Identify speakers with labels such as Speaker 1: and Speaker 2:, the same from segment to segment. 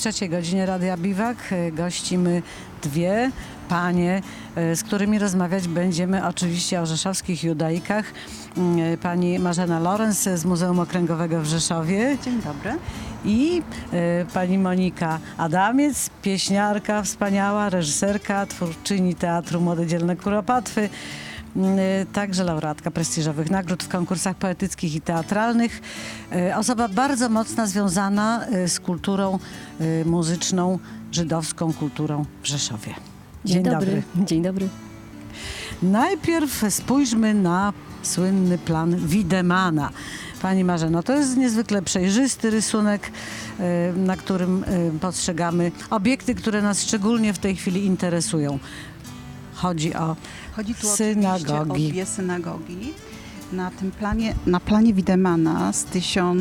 Speaker 1: trzeciej godzinie Radia Biwak gościmy dwie panie, z którymi rozmawiać będziemy oczywiście o rzeszowskich judaikach. Pani Marzena Lorenz z Muzeum Okręgowego w Rzeszowie.
Speaker 2: Dzień dobry.
Speaker 1: I pani Monika Adamiec, pieśniarka wspaniała, reżyserka, twórczyni Teatru Młode Dzielne Kuropatwy, także laureatka prestiżowych nagród w konkursach poetyckich i teatralnych. Osoba bardzo mocno związana z kulturą muzyczną, żydowską kulturą w Rzeszowie.
Speaker 2: Dzień dobry. Dzień dobry.
Speaker 1: Najpierw spójrzmy na słynny plan Wiedemana. Pani Marzeno, to jest niezwykle przejrzysty rysunek, na którym postrzegamy obiekty, które nas szczególnie w tej chwili interesują. Chodzi
Speaker 2: tu
Speaker 1: synagogi.
Speaker 2: Oczywiście o dwie synagogi. Na planie Wiedemana z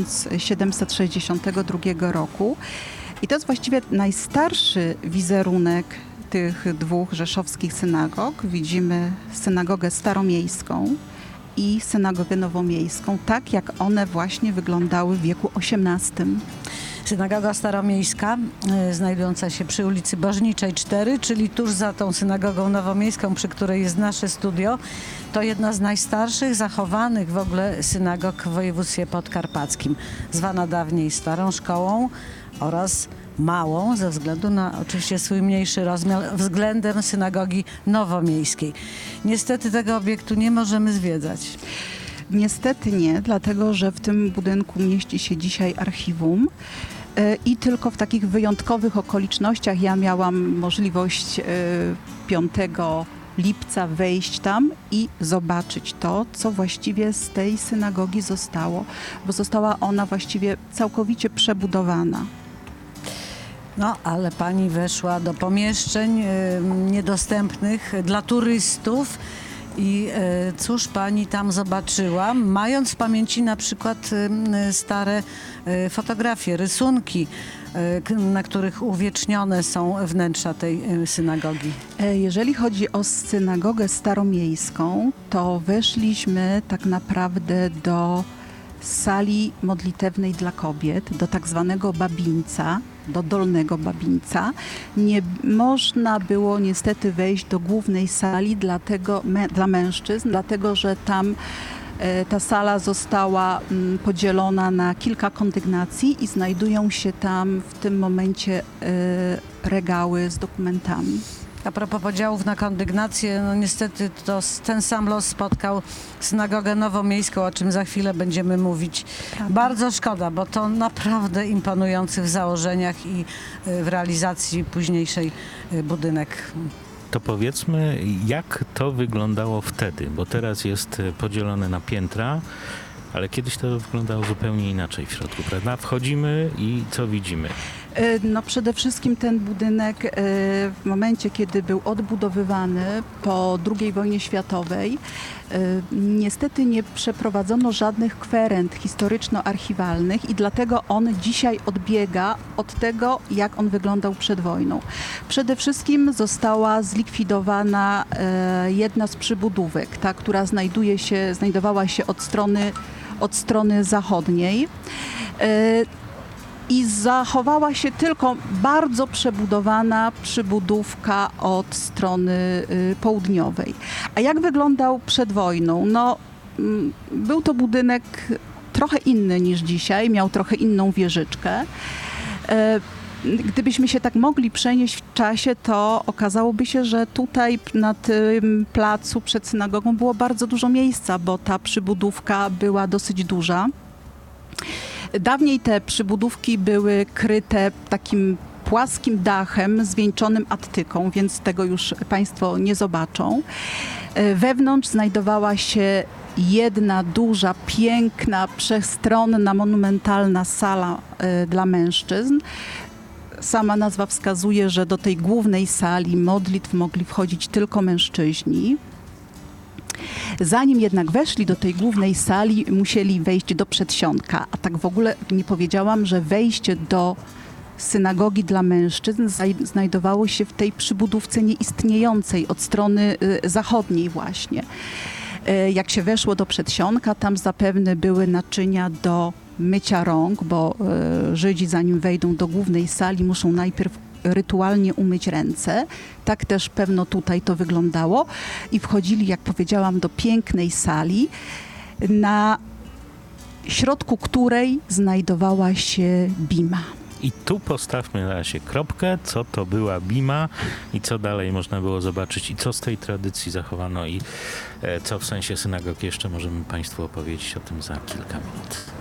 Speaker 2: 1762 roku. I to jest właściwie najstarszy wizerunek tych dwóch rzeszowskich synagog. Widzimy synagogę staromiejską i synagogę nowomiejską, tak jak one właśnie wyglądały w wieku XVIII.
Speaker 1: Synagoga staromiejska, znajdująca się przy ulicy Bożniczej 4, czyli tuż za tą synagogą nowomiejską, przy której jest nasze studio, to jedna z najstarszych zachowanych w ogóle synagog w województwie podkarpackim. Zwana dawniej Starą Szkołą oraz małą, ze względu na oczywiście swój mniejszy rozmiar, względem synagogi nowomiejskiej. Niestety tego obiektu nie możemy zwiedzać.
Speaker 2: Niestety nie, dlatego że w tym budynku mieści się dzisiaj archiwum i tylko w takich wyjątkowych okolicznościach ja miałam możliwość 5 lipca wejść tam i zobaczyć to, co właściwie z tej synagogi zostało, bo została ona właściwie całkowicie przebudowana.
Speaker 1: No, ale pani weszła do pomieszczeń niedostępnych dla turystów i cóż pani tam zobaczyła, mając w pamięci na przykład stare fotografie, rysunki, na których uwiecznione są wnętrza tej synagogi?
Speaker 2: Jeżeli chodzi o synagogę staromiejską, to weszliśmy tak naprawdę do sali modlitewnej dla kobiet, do tak zwanego babińca, do dolnego babińca. Nie można było niestety wejść do głównej sali dla mężczyzn, dlatego że tam ta sala została podzielona na kilka kondygnacji i znajdują się tam w tym momencie regały z dokumentami.
Speaker 1: A propos podziałów na kondygnację, no niestety ten sam los spotkał synagogę nowomiejską, o czym za chwilę będziemy mówić. Prawda. Bardzo szkoda, bo to naprawdę imponujący w założeniach i w realizacji późniejszej budynek.
Speaker 3: To powiedzmy, jak to wyglądało wtedy, bo teraz jest podzielone na piętra, ale kiedyś to wyglądało zupełnie inaczej w środku, prawda? Wchodzimy i co widzimy?
Speaker 2: No przede wszystkim ten budynek w momencie, kiedy był odbudowywany po II wojnie światowej, niestety nie przeprowadzono żadnych kwerend historyczno-archiwalnych i dlatego on dzisiaj odbiega od tego, jak on wyglądał przed wojną. Przede wszystkim została zlikwidowana jedna z przybudówek, ta, która znajdowała się od strony zachodniej. I zachowała się tylko bardzo przebudowana przybudówka od strony południowej. A jak wyglądał przed wojną? No, był to budynek trochę inny niż dzisiaj, miał trochę inną wieżyczkę. Gdybyśmy się tak mogli przenieść w czasie, to okazałoby się, że tutaj na tym placu przed synagogą było bardzo dużo miejsca, bo ta przybudówka była dosyć duża. Dawniej te przybudówki były kryte takim płaskim dachem zwieńczonym attyką, więc tego już Państwo nie zobaczą. Wewnątrz znajdowała się jedna duża, piękna, przestronna, monumentalna sala dla mężczyzn. Sama nazwa wskazuje, że do tej głównej sali modlitw mogli wchodzić tylko mężczyźni. Zanim jednak weszli do tej głównej sali, musieli wejść do przedsionka. A tak w ogóle nie powiedziałam, że wejście do synagogi dla mężczyzn znajdowało się w tej przybudówce nieistniejącej od strony zachodniej właśnie. Jak się weszło do przedsionka, tam zapewne były naczynia do mycia rąk, bo Żydzi zanim wejdą do głównej sali muszą najpierw rytualnie umyć ręce. Tak też pewno tutaj to wyglądało. I wchodzili, jak powiedziałam, do pięknej sali, na środku której znajdowała się bima.
Speaker 3: I tu postawmy na razie kropkę, co to była bima i co dalej można było zobaczyć i co z tej tradycji zachowano i co w sensie synagog jeszcze możemy Państwu opowiedzieć o tym za kilka minut.